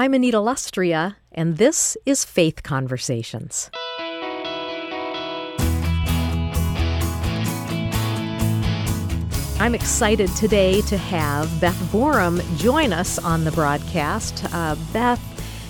I'm Anita Lustria, and this is Faith Conversations. I'm excited today to have Beth Borum join us on the broadcast. Beth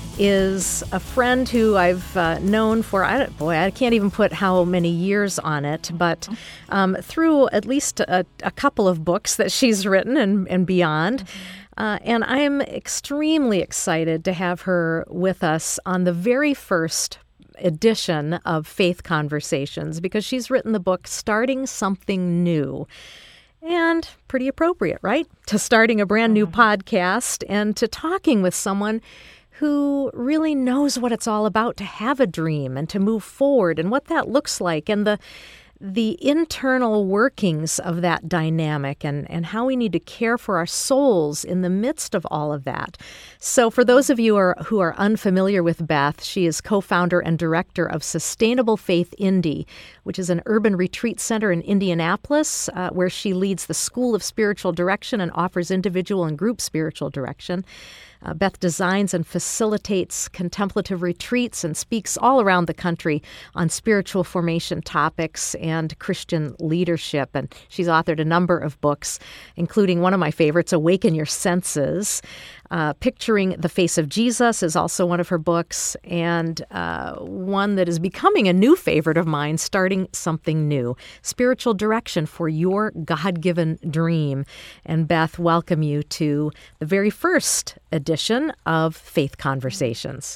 is a friend who I've known for, I can't even put how many years on it, but through at least a couple of books that she's written and beyond. And I am extremely excited to have her with us on the very first edition of Faith Conversations, because she's written the book Starting Something New. And pretty appropriate, right? To starting a brand new podcast and to talking with someone who really knows what it's all about to have a dream and to move forward and what that looks like and the internal workings of that dynamic and how we need to care for our souls in the midst of all of that. So for those of you who are unfamiliar with Beth, she is co-founder and director of Sustainable Faith Indy, which is an urban retreat center in Indianapolis, where she leads the School of Spiritual Direction and offers individual and group spiritual direction. Beth designs and facilitates contemplative retreats and speaks all around the country on spiritual formation topics and Christian leadership. And she's authored a number of books, including one of my favorites, Awaken Your Senses. Picturing the Face of Jesus is also one of her books, and one that is becoming a new favorite of mine, Starting Something New, Spiritual Direction for Your God-Given Dream. And Beth, welcome you to the very first edition of Faith Conversations.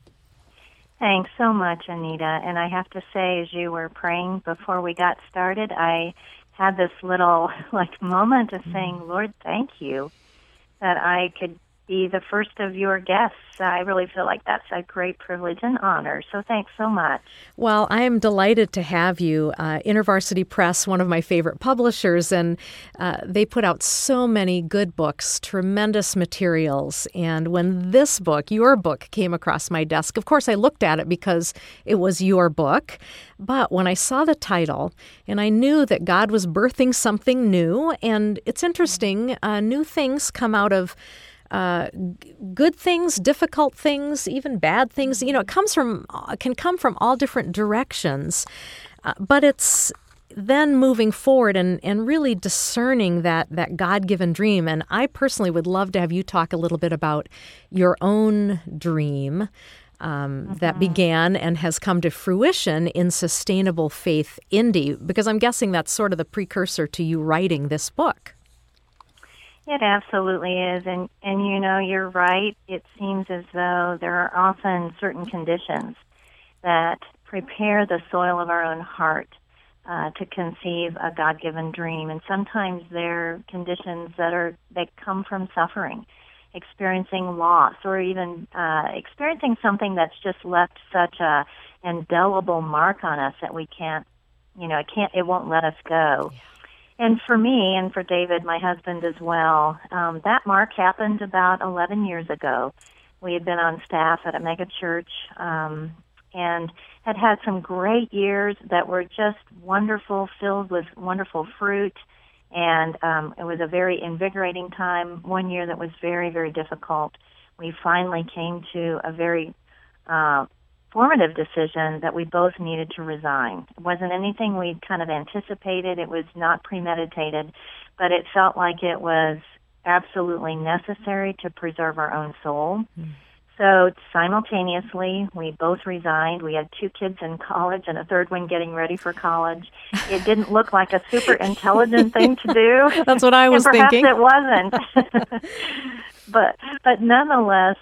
Thanks so much, Anita. And I have to say, as you were praying before we got started, I had this little moment of saying, Lord, thank you that I could be the first of your guests. I really feel like that's a great privilege and honor. So thanks so much. Well, I am delighted to have you. InterVarsity Press, one of my favorite publishers, and they put out so many good books, tremendous materials. And when this book, your book, came across my desk, of course I looked at it because it was your book. But when I saw the title, and I knew that God was birthing something new, and it's interesting, new things come out of good things, difficult things, even bad things. You know, can come from all different directions, but it's then moving forward and really discerning that God-given dream. And I personally would love to have you talk a little bit about your own dream that began and has come to fruition in Sustainable Faith Indy, because I'm guessing that's sort of the precursor to you writing this book. It absolutely is, and you know, you're right. It seems as though there are often certain conditions that prepare the soil of our own heart to conceive a God-given dream, and sometimes they're conditions that come from suffering, experiencing loss, or even experiencing something that's just left such a indelible mark on us that we can't, it won't let us go. And for me, and for David, my husband as well, that mark happened about 11 years ago. We had been on staff at a mega church and had some great years that were just wonderful, filled with wonderful fruit. And it was a very invigorating time. One year that was very, very difficult. We finally came to a very formative decision that we both needed to resign. It wasn't anything we'd kind of anticipated. It was not premeditated, but it felt like it was absolutely necessary to preserve our own soul. So simultaneously, we both resigned. We had 2 kids in college and a third one getting ready for college. It didn't look like a super intelligent thing to do. That's what I was thinking. Perhaps it wasn't. But nonetheless,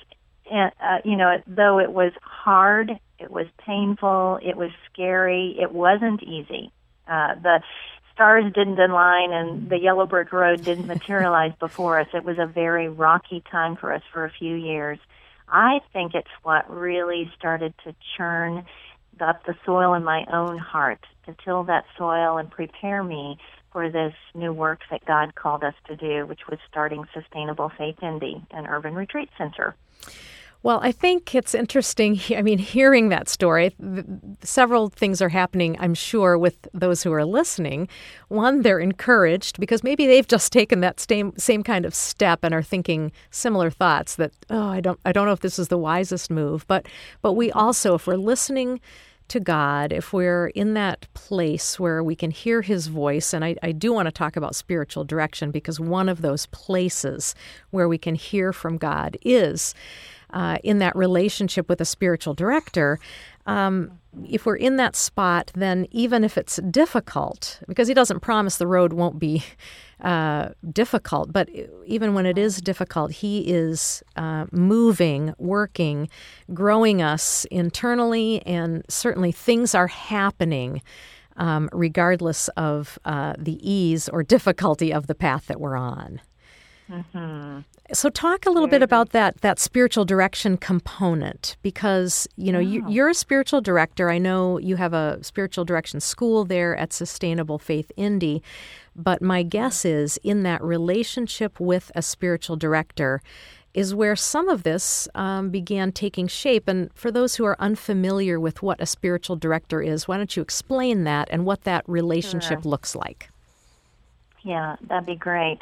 though it was hard, it was painful, it was scary, it wasn't easy. The stars didn't align and the yellow brick road didn't materialize before us. It was a very rocky time for us for a few years. I think it's what really started to churn up the soil in my own heart, to till that soil and prepare me for this new work that God called us to do, which was starting Sustainable Faith Indy, an urban retreat center. Well, I think it's interesting. I mean, hearing that story, several things are happening, I'm sure, with those who are listening. One, they're encouraged because maybe they've just taken that same kind of step and are thinking similar thoughts that, I don't know if this is the wisest move. But we also, if we're listening to God, if we're in that place where we can hear His voice, and I do want to talk about spiritual direction because one of those places where we can hear from God is in that relationship with a spiritual director. If we're in that spot, then even if it's difficult, because He doesn't promise the road won't be difficult, but even when it is difficult, He is moving, working, growing us internally, and certainly things are happening regardless of the ease or difficulty of the path that we're on. Mm-hmm. So talk a little bit about that spiritual direction component, because, you're a spiritual director. I know you have a spiritual direction school there at Sustainable Faith Indy, but my guess is in that relationship with a spiritual director is where some of this began taking shape. And for those who are unfamiliar with what a spiritual director is, why don't you explain that and what that relationship looks like? Yeah, that'd be great.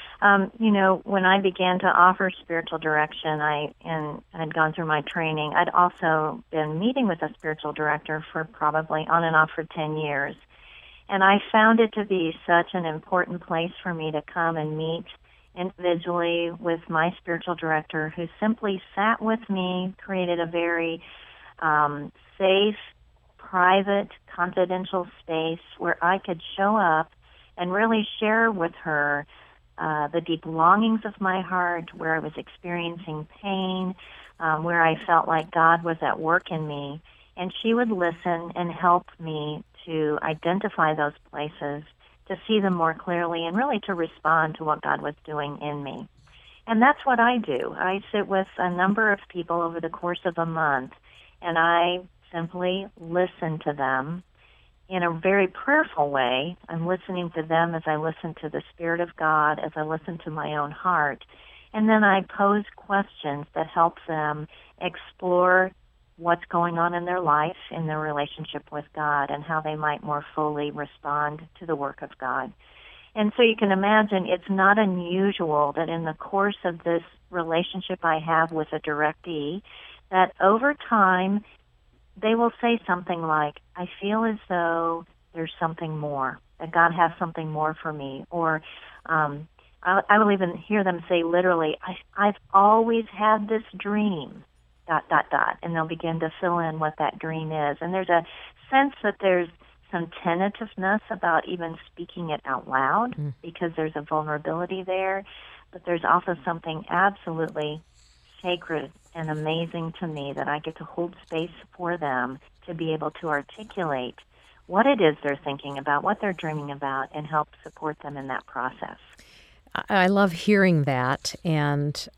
When I began to offer spiritual direction, I'd gone through my training. I'd also been meeting with a spiritual director for probably on and off for 10 years. And I found it to be such an important place for me to come and meet individually with my spiritual director, who simply sat with me, created a very safe, private, confidential space where I could show up and really share with her the deep longings of my heart, where I was experiencing pain, where I felt like God was at work in me. And she would listen and help me to identify those places, to see them more clearly, and really to respond to what God was doing in me. And that's what I do. I sit with a number of people over the course of a month, and I simply listen to them in a very prayerful way. I'm listening to them as I listen to the Spirit of God, as I listen to my own heart. And then I pose questions that help them explore what's going on in their life, in their relationship with God, and how they might more fully respond to the work of God. And so you can imagine it's not unusual that in the course of this relationship I have with a directee, that over time they will say something like, I feel as though there's something more, that God has something more for me. Or I will even hear them say literally, I've always had this dream, ... And they'll begin to fill in what that dream is. And there's a sense that there's some tentativeness about even speaking it out loud because there's a vulnerability there. But there's also something absolutely sacred and amazing to me that I get to hold space for them to be able to articulate what it is they're thinking about, what they're dreaming about, and help support them in that process. I love hearing that, and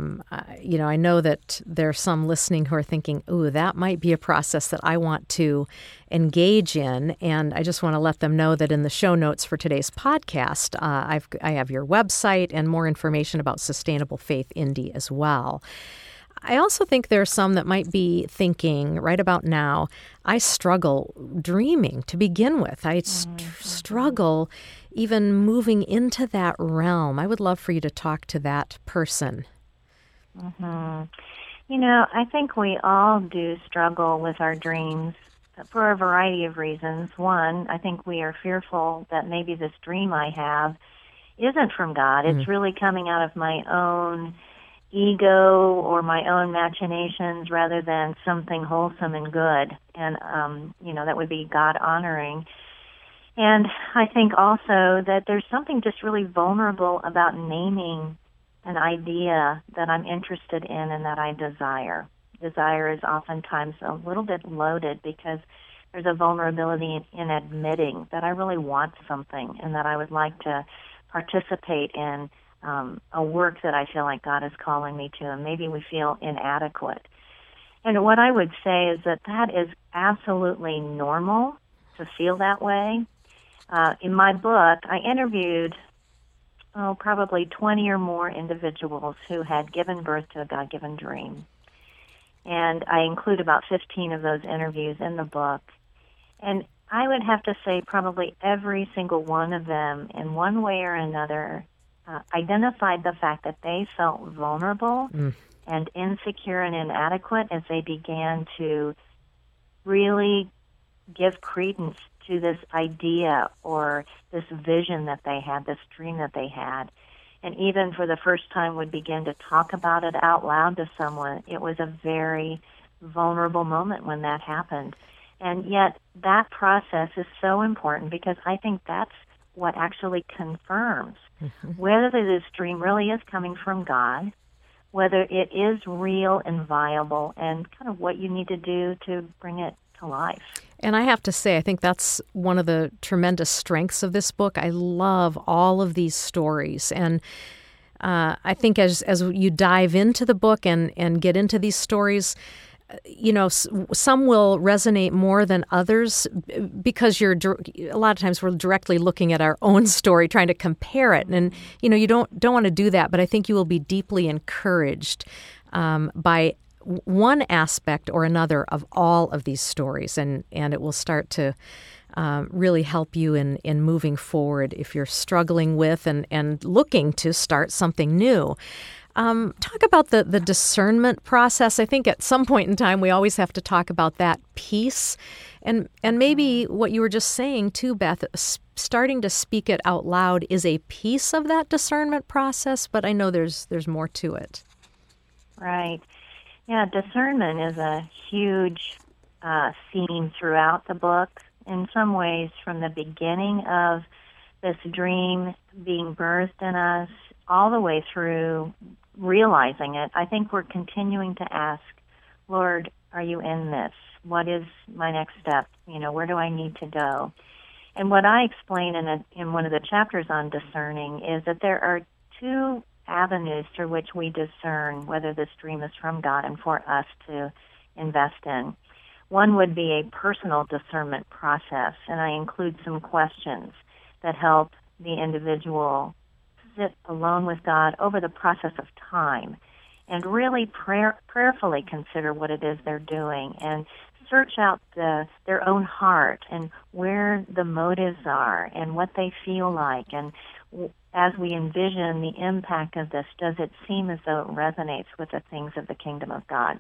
I know that there are some listening who are thinking, "Ooh, that might be a process that I want to engage in." And I just want to let them know that in the show notes for today's podcast, I have your website and more information about Sustainable Faith Indy as well. I also think there are some that might be thinking right about now, I struggle dreaming to begin with. I struggle even moving into that realm. I would love for you to talk to that person. I think we all do struggle with our dreams for a variety of reasons. One, I think we are fearful that maybe this dream I have isn't from God. It's really coming out of my own ego or my own machinations rather than something wholesome and good. And, that would be God-honoring. And I think also that there's something just really vulnerable about naming an idea that I'm interested in and that I desire. Desire is oftentimes a little bit loaded because there's a vulnerability in admitting that I really want something and that I would like to participate in a work that I feel like God is calling me to, and maybe we feel inadequate. And what I would say is that is absolutely normal to feel that way. In my book, I interviewed probably 20 or more individuals who had given birth to a God-given dream. And I include about 15 of those interviews in the book. And I would have to say probably every single one of them, in one way or another, identified the fact that they felt vulnerable and insecure and inadequate as they began to really give credence to this idea or this vision that they had, this dream that they had. And even for the first time would begin to talk about it out loud to someone. It was a very vulnerable moment when that happened. And yet that process is so important because I think that's what actually confirms whether this dream really is coming from God, whether it is real and viable, and kind of what you need to do to bring it to life. And I have to say, I think that's one of the tremendous strengths of this book. I love all of these stories. And I think as you dive into the book and get into these stories, you know, some will resonate more than others because a lot of times we're directly looking at our own story, trying to compare it. And, you know, you don't want to do that, but I think you will be deeply encouraged by one aspect or another of all of these stories, and it will start to really help you in moving forward if you're struggling with and looking to start something new. Talk about the discernment process. I think at some point in time we always have to talk about that piece, and maybe what you were just saying too, Beth, starting to speak it out loud is a piece of that discernment process, but I know there's more to it. Right. Yeah, discernment is a huge theme throughout the book. In some ways, from the beginning of this dream being birthed in us all the way through realizing it, I think we're continuing to ask, Lord, are you in this? What is my next step? You know, where do I need to go? And what I explain in one of the chapters on discerning is that there are two avenues through which we discern whether this dream is from God and for us to invest in. One would be a personal discernment process, and I include some questions that help the individual sit alone with God over the process of time and really prayerfully consider what it is they're doing and search out their own heart and where the motives are and what they feel like. And as we envision the impact of this, does it seem as though it resonates with the things of the kingdom of God?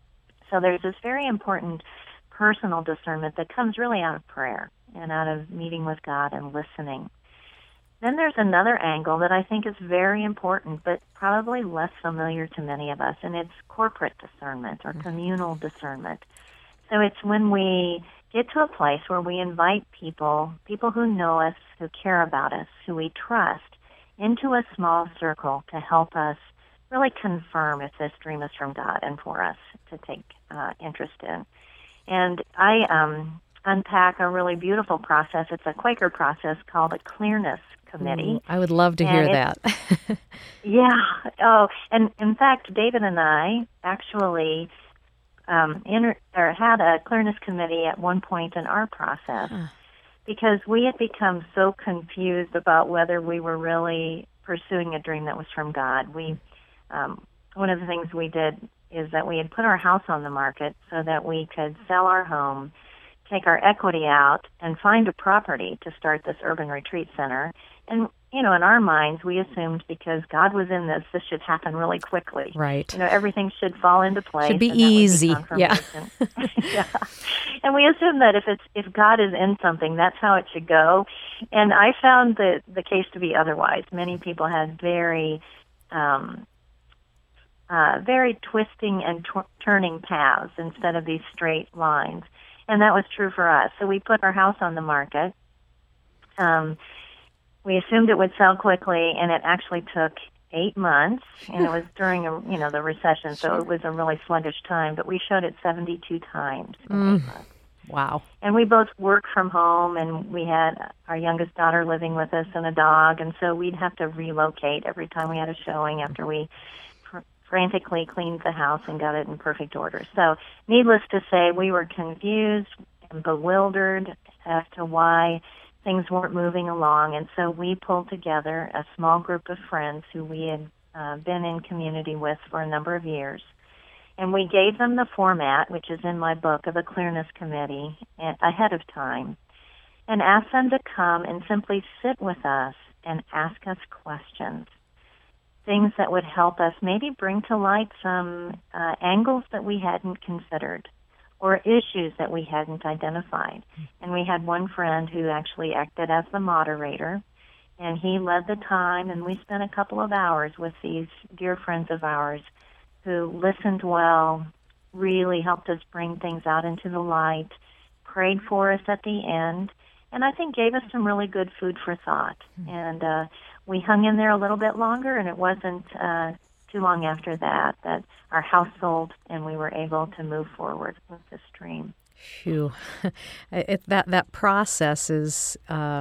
So there's this very important personal discernment that comes really out of prayer and out of meeting with God and listening. Then there's another angle that I think is very important, but probably less familiar to many of us, and it's corporate discernment or communal discernment. So it's when we get to a place where we invite people who know us, who care about us, who we trust, into a small circle to help us really confirm if this dream is from God and for us to take interest in. And I unpack a really beautiful process. It's a Quaker process called a clearness committee. I would love to hear that. Yeah. Oh, and in fact, David and I actually had a clearness committee at one point in our process because we had become so confused about whether we were really pursuing a dream that was from God. One of the things we did is that we had put our house on the market so that we could sell our home, take our equity out, and find a property to start this urban retreat center. And, you know, in our minds, we assumed because God was in this should happen really quickly. Right. You know, everything should fall into place. Should be easy. Yeah. Yeah. And we assume that if God is in something, that's how it should go. And I found the case to be otherwise. Many people had very twisting and turning paths instead of these straight lines. And that was true for us. So we put our house on the market. We assumed it would sell quickly, and it actually took 8 months, and it was during the recession, so it was a really sluggish time. But we showed it 72 times in 8 months. Wow. And we both worked from home, and we had our youngest daughter living with us and a dog, and so we'd have to relocate every time we had a showing after we frantically cleaned the house and got it in perfect order. So needless to say, we were confused and bewildered as to why things weren't moving along, and so we pulled together a small group of friends who we had been in community with for a number of years. And we gave them the format, which is in my book, of a clearness committee ahead of time, and asked them to come and simply sit with us and ask us questions, things that would help us maybe bring to light some angles that we hadn't considered or issues that we hadn't identified. And we had one friend who actually acted as the moderator, and he led the time, and we spent a couple of hours with these dear friends of ours who listened well, really helped us bring things out into the light, prayed for us at the end, and I think gave us some really good food for thought. And we hung in there a little bit longer, and it wasn't too long after that our house sold and we were able to move forward with this dream. Phew. That process is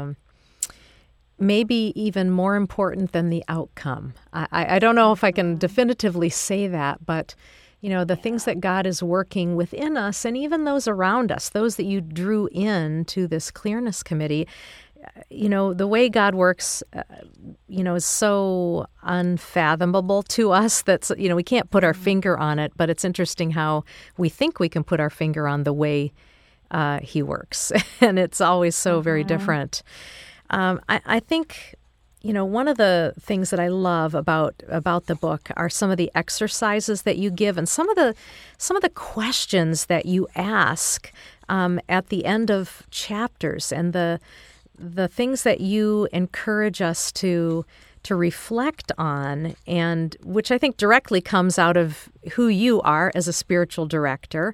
maybe even more important than the outcome. I don't know if I can definitively say that, but the things that God is working within us and even those around us, those that you drew in to this clearness committee, the way God works, is so unfathomable to us that, we can't put our finger on it, but it's interesting how we think we can put our finger on the way he works. And it's always so very different. I think, one of the things that I love about the book are some of the exercises that you give and some of the questions that you ask at the end of chapters, and the things that you encourage us to reflect on, and which I think directly comes out of who you are as a spiritual director.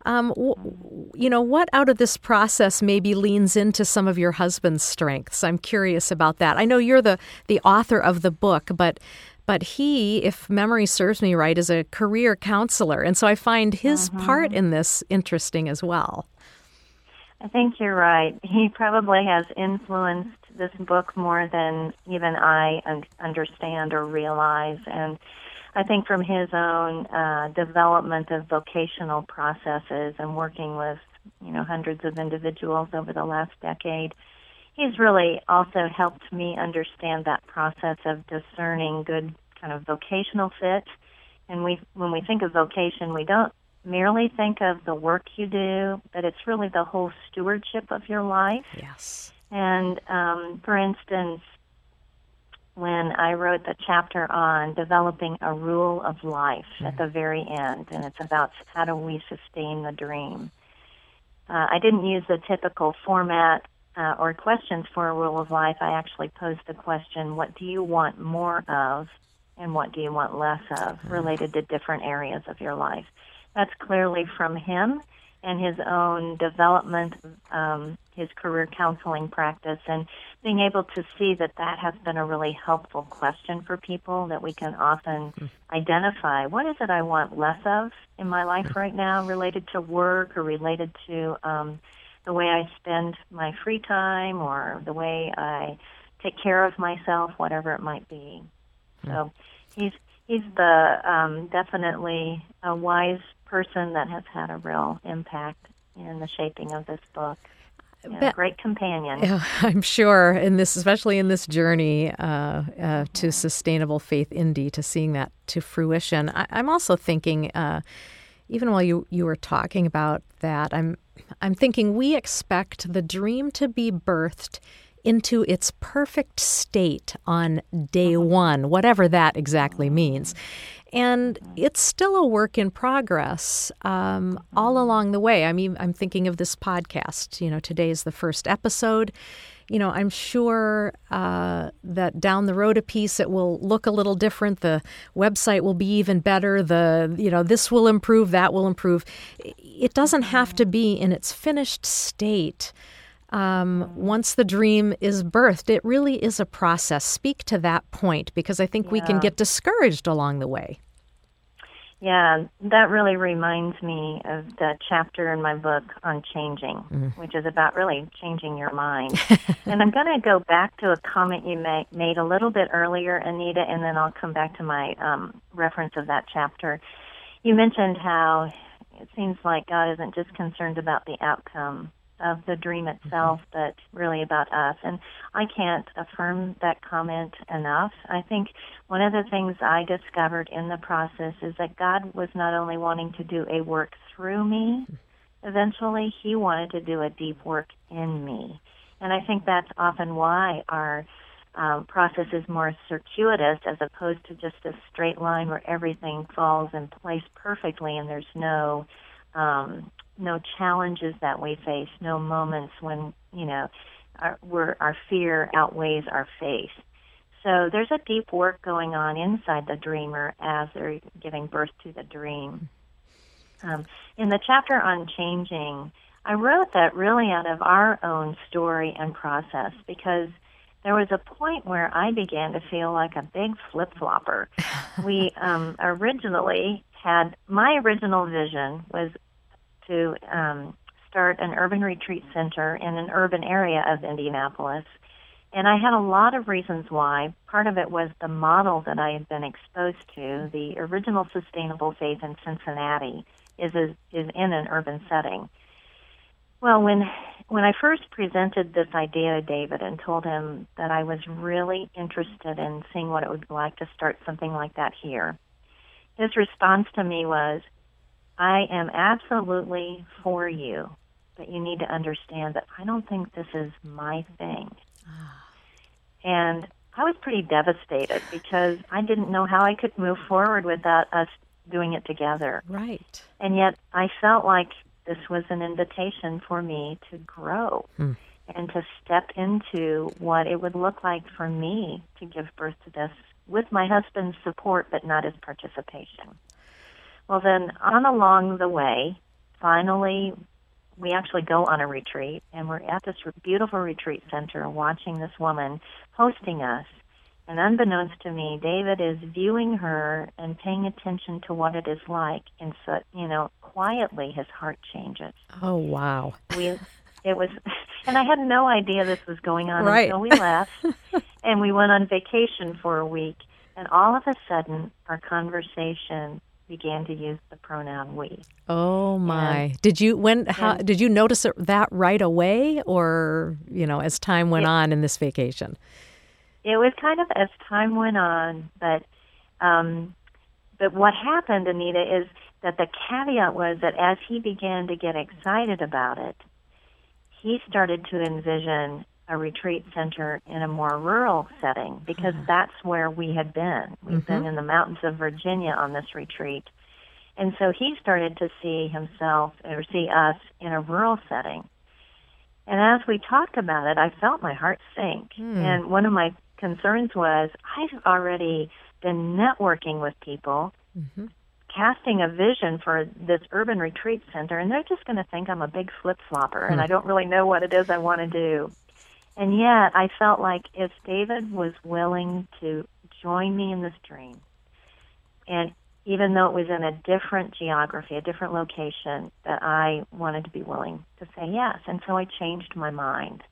What out of this process maybe leans into some of your husband's strengths? I'm curious about that. I know you're the author of the book, but he, if memory serves me right, is a career counselor, and so I find his part in this interesting as well. I think you're right. He probably has influenced this book more than even I understand or realize. And I think from his own development of vocational processes and working with, hundreds of individuals over the last decade, he's really also helped me understand that process of discerning good kind of vocational fit. And when we think of vocation, we don't merely think of the work you do, but it's really the whole stewardship of your life. Yes. And for instance, when I wrote the chapter on developing a rule of life at the very end, and it's about how do we sustain the dream, I didn't use the typical format or questions for a rule of life. I actually posed the question, what do you want more of and what do you want less of, related to different areas of your life. That's clearly from him and his own development, his career counseling practice, and being able to see that has been a really helpful question for people, that we can often identify, what is it I want less of in my life right now, related to work or related to the way I spend my free time or the way I take care of myself, whatever it might be. So he's the definitely a wise person that has had a real impact in the shaping of this book. Great companion. Yeah, I'm sure, especially in this journey to Sustainable Faith Indy, to seeing that to fruition. I'm also thinking, even while you were talking about that, I'm thinking we expect the dream to be birthed into its perfect state on day one, whatever that exactly means. And it's still a work in progress all along the way. I mean, I'm thinking of this podcast. Today is the first episode. I'm sure that down the road a piece it will look a little different. The website will be even better. This will improve, that will improve. It doesn't have to be in its finished state. Once the dream is birthed, it really is a process. Speak to that point, because I think we can get discouraged along the way. Yeah, that really reminds me of the chapter in my book on changing, which is about really changing your mind. And I'm going to go back to a comment you made a little bit earlier, Anita, and then I'll come back to my reference of that chapter. You mentioned how it seems like God isn't just concerned about the outcome of the dream itself, but really about us. And I can't affirm that comment enough. I think one of the things I discovered in the process is that God was not only wanting to do a work through me, eventually He wanted to do a deep work in me. And I think that's often why our process is more circuitous as opposed to just a straight line where everything falls in place perfectly and there's no challenges that we face, no moments when, our fear outweighs our faith. So there's a deep work going on inside the dreamer as they're giving birth to the dream. In the chapter on changing, I wrote that really out of our own story and process because there was a point where I began to feel like a big flip-flopper. We originally had, my original vision was to start an urban retreat center in an urban area of Indianapolis. And I had a lot of reasons why. Part of it was the model that I had been exposed to. The original Sustainable Faith in Cincinnati is in an urban setting. Well, when I first presented this idea to David and told him that I was really interested in seeing what it would be like to start something like that here, his response to me was, I am absolutely for you, but you need to understand that I don't think this is my thing. And I was pretty devastated because I didn't know how I could move forward without us doing it together. Right. And yet I felt like this was an invitation for me to grow and to step into what it would look like for me to give birth to this with my husband's support, but not his participation. Well, then on along the way, finally, we actually go on a retreat, and we're at this beautiful retreat center watching this woman hosting us. And unbeknownst to me, David is viewing her and paying attention to what it is like. And so, quietly his heart changes. Oh, wow. It was, and I had no idea this was going on right. until we left. And we went on vacation for a week. And all of a sudden, our conversation began to use the pronoun we. Oh my! Did you did you notice that right away, or as time went on in this vacation? It was kind of as time went on, but what happened, Anita, is that the caveat was that as he began to get excited about it, he started to envision a retreat center in a more rural setting because that's where we had been. We've been in the mountains of Virginia on this retreat. And so he started to see us in a rural setting. And as we talked about it, I felt my heart sink. And one of my concerns was I've already been networking with people, casting a vision for this urban retreat center, and they're just going to think I'm a big flip-flopper, and I don't really know what it is I want to do. And yet I felt like if David was willing to join me in this dream, and even though it was in a different geography, a different location, that I wanted to be willing to say yes. And so I changed my mind.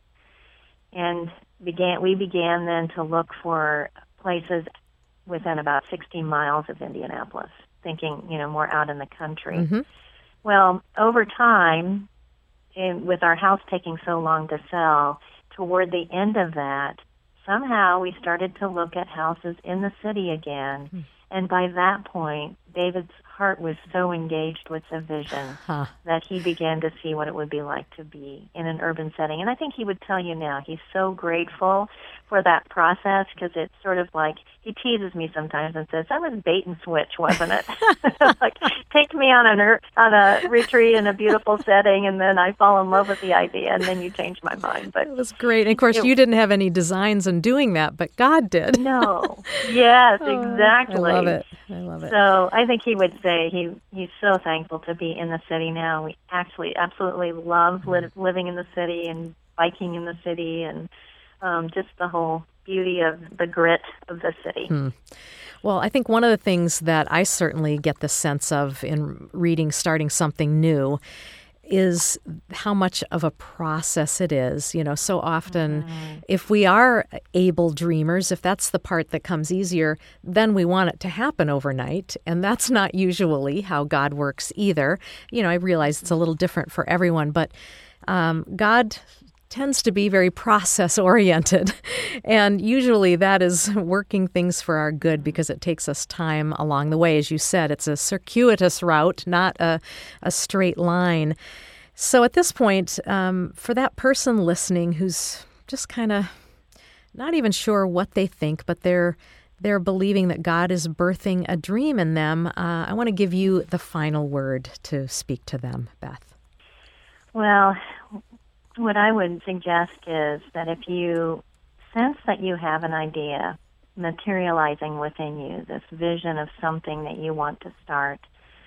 And we began then to look for places within about 60 miles of Indianapolis, thinking, more out in the country. Well, over time, with our house taking so long to sell, toward the end of that, somehow we started to look at houses in the city again. And by that point, David's heart was so engaged with the vision that he began to see what it would be like to be in an urban setting. And I think he would tell you now he's so grateful for that process because it's sort of like he teases me sometimes and says, that was bait and switch, wasn't it? Like, take me on a retreat in a beautiful setting, and then I fall in love with the idea, and then you change my mind. But it was great. And of course, you didn't have any designs in doing that, but God did. No. Yes, exactly. I love it. So I think he would say he's so thankful to be in the city now. We actually absolutely love living in the city and biking in the city and just the whole beauty of the grit of the city. Well, I think one of the things that I certainly get the sense of in reading Starting Something New is how much of a process it is. So often if we are able dreamers, if that's the part that comes easier, then we want it to happen overnight. And that's not usually how God works either. I realize it's a little different for everyone, but God tends to be very process-oriented, and usually that is working things for our good because it takes us time along the way. As you said, it's a circuitous route, not a straight line. So at this point, for that person listening who's just kind of not even sure what they think, but they're believing that God is birthing a dream in them, I want to give you the final word to speak to them, Beth. Well, what I would suggest is that if you sense that you have an idea materializing within you, this vision of something that you want to start,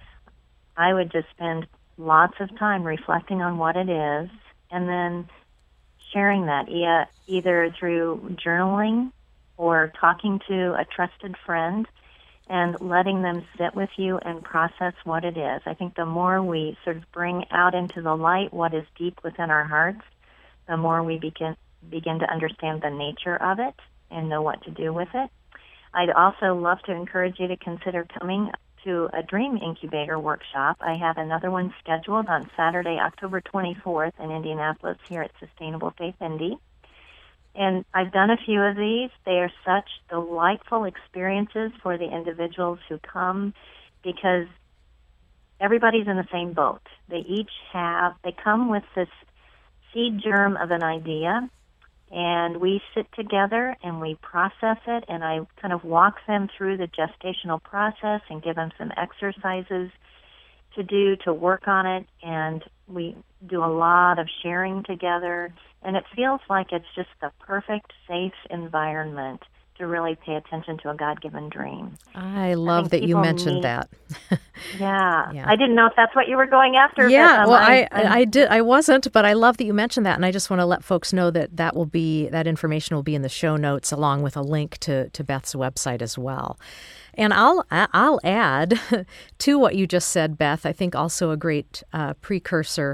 I would just spend lots of time reflecting on what it is and then sharing that either through journaling or talking to a trusted friend and letting them sit with you and process what it is. I think the more we sort of bring out into the light what is deep within our hearts, the more we begin to understand the nature of it and know what to do with it. I'd also love to encourage you to consider coming to a Dream Incubator workshop. I have another one scheduled on Saturday, October 24th in Indianapolis here at Sustainable Faith Indy. And I've done a few of these. They are such delightful experiences for the individuals who come because everybody's in the same boat. They come with this seed germ of an idea, and we sit together and we process it, and I kind of walk them through the gestational process and give them some exercises to do to work on it, and we do a lot of sharing together, and it feels like it's just the perfect, safe environment to really pay attention to a God-given dream. I love that you mentioned that. Yeah. I didn't know if that's what you were going after. Yeah, well, I did. I wasn't, but I love that you mentioned that, and I just want to let folks know that information will be in the show notes along with a link to Beth's website as well. And I'll add to what you just said, Beth. I think also a great precursor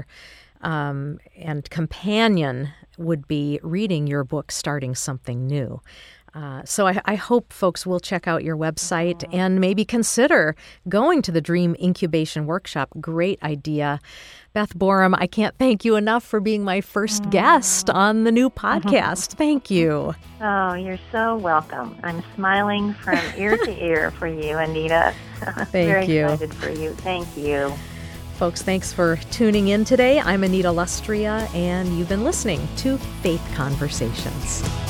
and companion would be reading your book, Starting Something New. So I hope folks will check out your website and maybe consider going to the Dream Incubation Workshop. Great idea. Beth Boerum, I can't thank you enough for being my first guest on the new podcast. Thank you. Oh, you're so welcome. I'm smiling from ear to ear for you, Anita. Thank you. Very excited for you. Thank you. Folks, thanks for tuning in today. I'm Anita Lustria, and you've been listening to Faith Conversations.